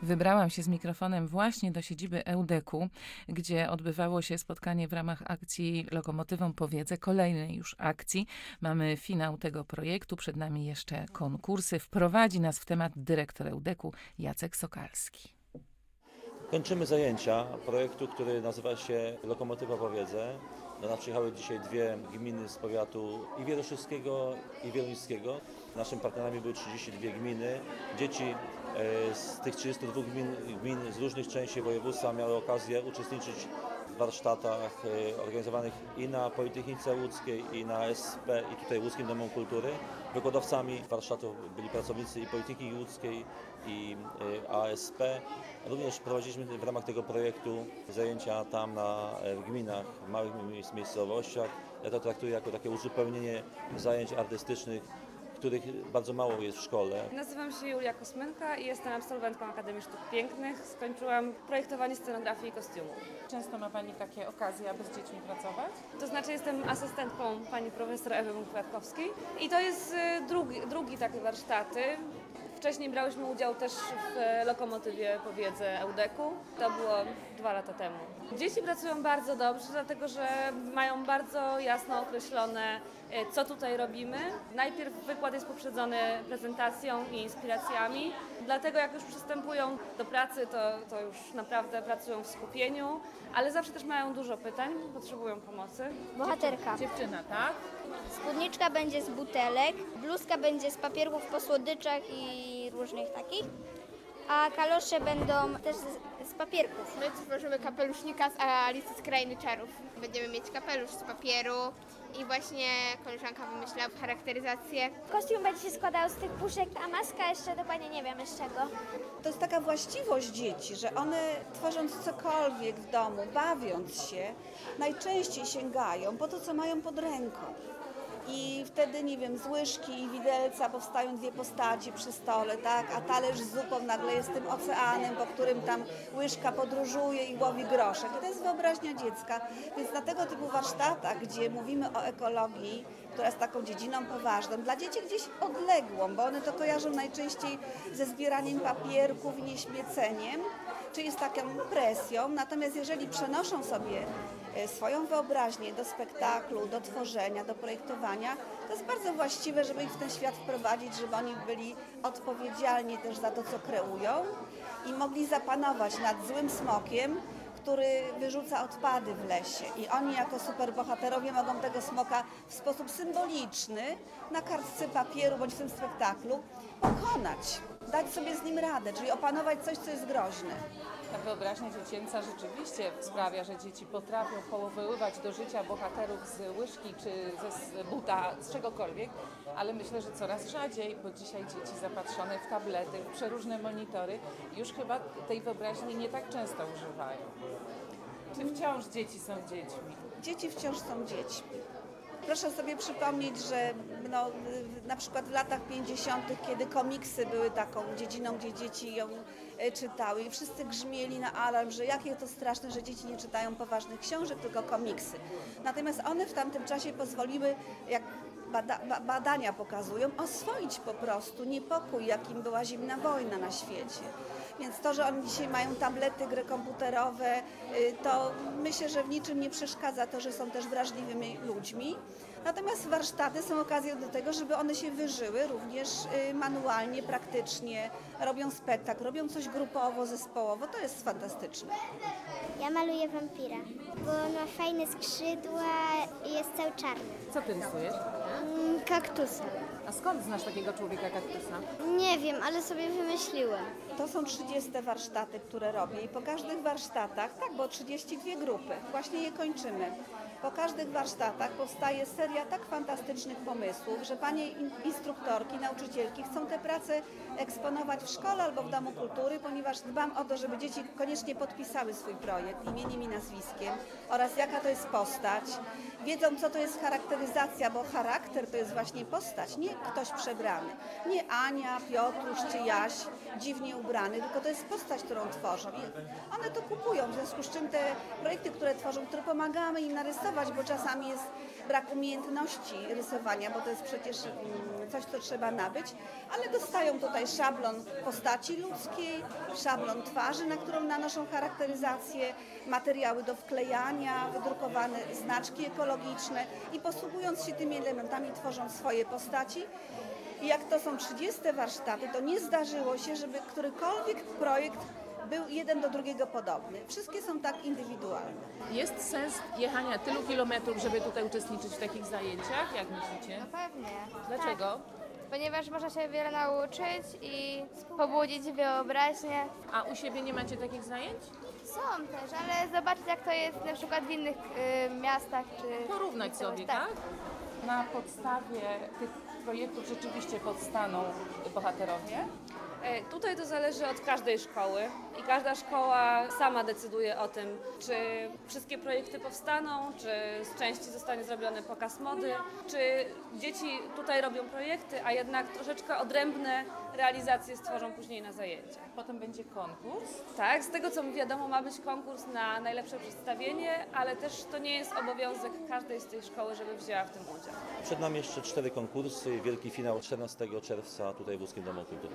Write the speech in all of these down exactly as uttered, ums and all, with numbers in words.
Wybrałam się z mikrofonem właśnie do siedziby Eudeku, gdzie odbywało się spotkanie w ramach akcji Lokomotywą po wiedzę, kolejnej już akcji. Mamy finał tego projektu, przed nami jeszcze konkursy. Wprowadzi nas w temat dyrektor Eudeku Jacek Sokalski. Kończymy zajęcia projektu, który nazywa się Lokomotywa po wiedzę. Do nas przyjechały dzisiaj dwie gminy z powiatu i wieloszywskiego, i wieluńskiego. Naszym partnerami były trzydzieści dwie gminy. Dzieci z tych trzydziestu dwóch gmin, gmin z różnych części województwa miały okazję uczestniczyć w warsztatach organizowanych i na Politechnice Łódzkiej, i na S P, i tutaj w Łódzkim Domu Kultury. Wykładowcami warsztatów byli pracownicy i Politechniki Łódzkiej, i A S P. Również prowadziliśmy w ramach tego projektu zajęcia tam na, w gminach, w małych miejscowościach. Ja to traktuję jako takie uzupełnienie zajęć artystycznych, których bardzo mało jest w szkole. Nazywam się Julia Kosmenka i jestem absolwentką Akademii Sztuk Pięknych. Skończyłam projektowanie scenografii i kostiumu. Często ma Pani takie okazje, aby z dziećmi pracować? To znaczy jestem asystentką pani profesor Ewy Kwiatkowskiej i to jest drugi, drugi takie warsztaty. Wcześniej brałyśmy udział też w Lokomotywie po wiedzę Eudeku. To było dwa lata temu. Dzieci pracują bardzo dobrze, dlatego że mają bardzo jasno określone, co tutaj robimy. Najpierw wykład jest poprzedzony prezentacją i inspiracjami. Dlatego jak już przystępują do pracy, to, to już naprawdę pracują w skupieniu, ale zawsze też mają dużo pytań, potrzebują pomocy. Bohaterka. Dziewczyna, tak? Spódniczka będzie z butelek, bluzka będzie z papierków po słodyczach i różnych takich, a kalosze będą też z, z papierków. My tworzymy kapelusznika z Alicji z Krainy Czarów. Będziemy mieć kapelusz z papieru i właśnie koleżanka wymyślała charakteryzację. Kostium będzie się składał z tych puszek, a maska jeszcze dokładnie nie wiemy z czego. To jest taka właściwość dzieci, że one tworząc cokolwiek w domu, bawiąc się, najczęściej sięgają po to, co mają pod ręką. I wtedy, nie wiem, z łyżki i widelca powstają dwie postaci przy stole, tak? A talerz z zupą nagle jest tym oceanem, po którym tam łyżka podróżuje i łowi groszek. I to jest wyobraźnia dziecka. Więc na tego typu warsztatach, gdzie mówimy o ekologii, która jest taką dziedziną poważną, dla dzieci gdzieś odległą, bo one to kojarzą najczęściej ze zbieraniem papierków i nieśmieceniem, czyli z taką presją. Natomiast jeżeli przenoszą sobie swoją wyobraźnię do spektaklu, do tworzenia, do projektowania, to jest bardzo właściwe, żeby ich w ten świat wprowadzić, żeby oni byli odpowiedzialni też za to, co kreują i mogli zapanować nad złym smokiem, który wyrzuca odpady w lesie. I oni jako superbohaterowie mogą tego smoka w sposób symboliczny na kartce papieru bądź w tym spektaklu pokonać, dać sobie z nim radę, czyli opanować coś, co jest groźne. Ta wyobraźnia dziecięca rzeczywiście sprawia, że dzieci potrafią powoływać do życia bohaterów z łyżki czy ze buta, z czegokolwiek, ale myślę, że coraz rzadziej, bo dzisiaj dzieci zapatrzone w tablety, w przeróżne monitory już chyba tej wyobraźni nie tak często używają. Czy wciąż dzieci są dziećmi? Dzieci wciąż są dziećmi. Proszę sobie przypomnieć, że no, na przykład w latach pięćdziesiątych, kiedy komiksy były taką dziedziną, gdzie dzieci ją czytały i wszyscy grzmieli na alarm, że jakie to straszne, że dzieci nie czytają poważnych książek, tylko komiksy. Natomiast one w tamtym czasie pozwoliły, jak bada, badania pokazują, oswoić po prostu niepokój, jakim była zimna wojna na świecie. Więc to, że oni dzisiaj mają tablety, gry komputerowe, to myślę, że w niczym nie przeszkadza to, że są też wrażliwymi ludźmi. Natomiast warsztaty są okazją do tego, żeby one się wyżyły również manualnie, praktycznie, robią spektakl, robią coś grupowo, zespołowo. To jest fantastyczne. Ja maluję wampira, bo on ma fajne skrzydła i jest cały czarny. Co ty rysujesz? Mm, kaktusa. A skąd znasz takiego człowieka kaktusa? Nie wiem, ale sobie wymyśliłem. To są trzydzieste warsztaty, które robię i po każdych warsztatach, tak, bo trzydzieści dwie grupy, właśnie je kończymy. Po każdych warsztatach powstaje seria tak fantastycznych pomysłów, że panie instruktorki, nauczycielki chcą te prace eksponować w szkole albo w Domu Kultury, ponieważ dbam o to, żeby dzieci koniecznie podpisały swój projekt imieniem i nazwiskiem oraz jaka to jest postać, wiedzą, co to jest charakteryzacja, bo charakter to jest właśnie postać, nie ktoś przebrany. Nie Ania, Piotruś czy Jaś dziwnie ubrany, tylko to jest postać, którą tworzą. I one to kupują, w związku z czym te projekty, które tworzą, które pomagamy im narysować, bo czasami jest brak umiejętności rysowania, bo to jest przecież mm, coś, co trzeba nabyć, ale dostają tutaj szablon postaci ludzkiej, szablon twarzy, na którą nanoszą charakteryzację, materiały do wklejania, wydrukowane znaczki ekologiczne i posługując się tymi elementami tworzą swoje postaci. I jak to są trzydzieste warsztaty, to nie zdarzyło się, żeby którykolwiek projekt był jeden do drugiego podobny. Wszystkie są tak indywidualne. Jest sens jechania tylu kilometrów, żeby tutaj uczestniczyć w takich zajęciach? Jak myślicie? No pewnie. Dlaczego? Ponieważ można się wiele nauczyć i pobudzić wyobraźnię. A u siebie nie macie takich zajęć? Są też, ale zobaczyć jak to jest na przykład w innych y, miastach czy... Porównać sobie, tak? Na podstawie tych projektów rzeczywiście powstaną bohaterowie? E, Tutaj to zależy od każdej szkoły i każda szkoła sama decyduje o tym, czy wszystkie projekty powstaną, czy z części zostanie zrobiony pokaz mody, czy dzieci tutaj robią projekty, a jednak troszeczkę odrębne realizacje stworzą później na zajęciach. Potem będzie konkurs. Tak, z tego co mi wiadomo, ma być konkurs na najlepsze przedstawienie, ale też to nie jest obowiązek każdej z tej szkoły, żeby wzięła w tym udział. Przed nami jeszcze cztery konkursy, wielki finał czternastego czerwca tutaj w Łódzkim Domu Kultury.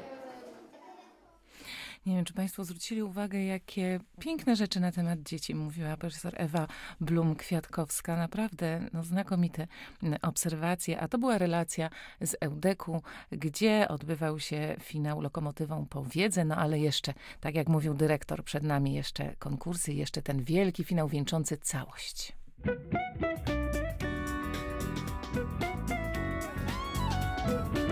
Nie wiem, czy Państwo zwrócili uwagę, jakie piękne rzeczy na temat dzieci mówiła profesor Ewa Blum-Kwiatkowska. Naprawdę no, znakomite obserwacje. A to była relacja z Eudeku, gdzie odbywał się finał Lokomotywą po wiedzę. No ale jeszcze, tak jak mówił dyrektor, przed nami jeszcze konkursy, jeszcze ten wielki finał wieńczący całość. Thank you.